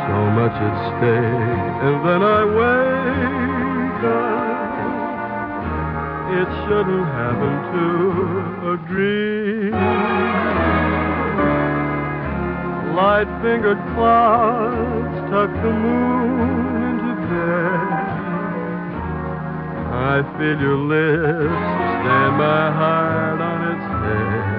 so much at stake, and then I wake up. It shouldn't happen to a dream. Light-fingered clouds tuck the moon into bed. I feel your lips stand my heart on its head.